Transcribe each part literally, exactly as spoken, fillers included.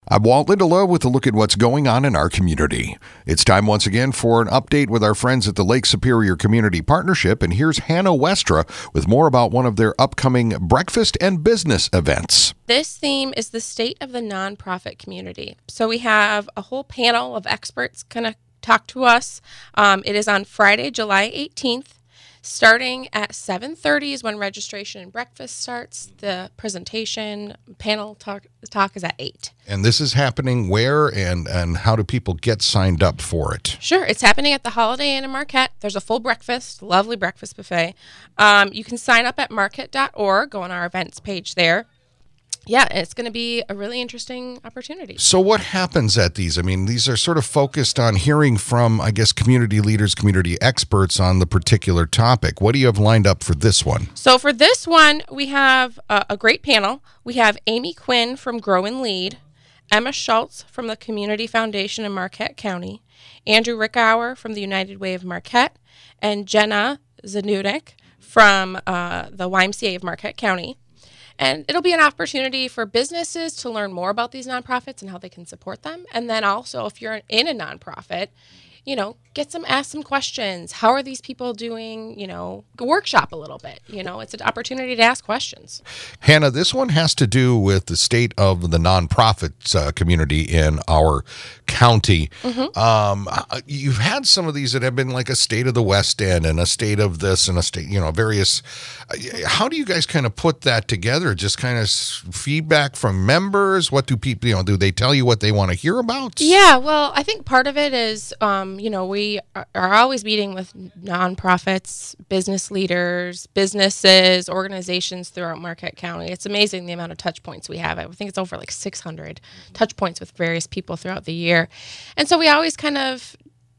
I'm Walt Lindelof with a look at what's going on in our community. It's time once again for an update with our friends at the Lake Superior Community Partnership, and here's Hannah Westra with more about one of their upcoming breakfast and business events. This theme is the state of the nonprofit community. So we have a whole panel of experts kind of talk to us. Um, it is on Friday, July eighteenth. Starting at seven thirty is when registration and breakfast starts. The presentation panel talk, talk is at eight. And this is happening where and, and how do people get signed up for it? Sure. It's happening at the Holiday Inn in Marquette. There's a full breakfast, lovely breakfast buffet. Um, you can sign up at marquette dot org. Go on our events page there. Yeah, it's going to be a really interesting opportunity. So what happens at these? I mean, these are sort of focused on hearing from, I guess, community leaders, community experts on the particular topic. What do you have lined up for this one? So for this one, we have a, a great panel. We have Amy Quinn from Grow and Lead, Emma Schultz from the Community Foundation in Marquette County, Andrew Rickauer from the United Way of Marquette, and Jenna Zanudik from uh, the Y M C A of Marquette County. And it'll be an opportunity for businesses to learn more about these nonprofits and how they can support them. And then also, if you're in a nonprofit, you know, get some, ask some questions. How are these people doing? You know, workshop a little bit. You know, it's an opportunity to ask questions. Hannah, this one has to do with the state of the nonprofit uh, community in our county. Mm-hmm. Um, you've had some of these that have been like a state of the West End and a state of this and a state, you know, various. How do you guys kind of put that together? Just kind of feedback from members? What do people, you know, do they tell you what they want to hear about? Yeah, well, I think part of it is, um, you know, we are always meeting with nonprofits, business leaders, businesses, organizations throughout Marquette County. It's amazing the amount of touch points we have. I think it's over like six hundred touch points with various people throughout the year. And so we always kind of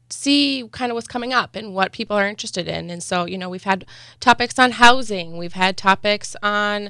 see kind of what's coming up and what people are interested in. And so, you know, we've had topics on housing. We've had topics on,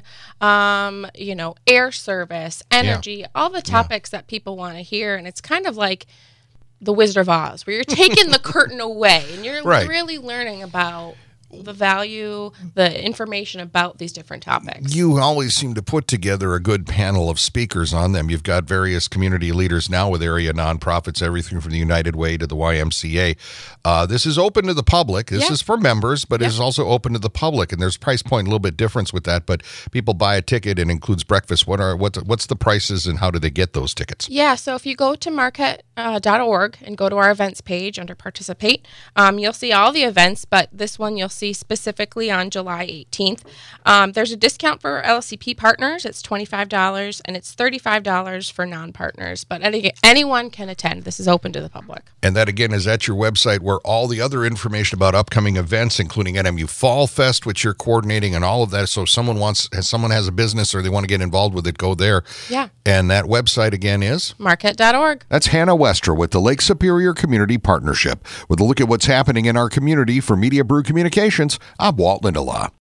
um, you know, air service, energy, yeah. all the topics yeah. that people want to hear. And it's kind of like The Wizard of Oz, where you're taking the curtain away and you're right. really learning about the value, the information about these different topics. You always seem to put together a good panel of speakers on them. You've got various community leaders now with area nonprofits, everything from the United Way to the Y M C A. Uh, this is open to the public. This yeah. is for members, but yeah. it is also open to the public. And there's price point a little bit difference with that, but people buy a ticket and includes breakfast. What are what, what's the prices and how do they get those tickets? Yeah, so if you go to marquette dot org and go to our events page under participate, um, you'll see all the events, but this one you'll see specifically on July eighteenth. Um, there's a discount for L S C P partners. It's twenty-five dollars, and it's thirty-five dollars for non-partners. But any, anyone can attend. This is open to the public. And that, again, is at your website where all the other information about upcoming events, including N M U Fall Fest, which you're coordinating, and all of that. So if someone wants, if someone has a business or they want to get involved with it, go there. Yeah. And that website, again, is? marquette dot org. That's Hannah Westra with the Lake Superior Community Partnership. With a look at what's happening in our community for Media Brew Communications, I'm Walt Lindelof.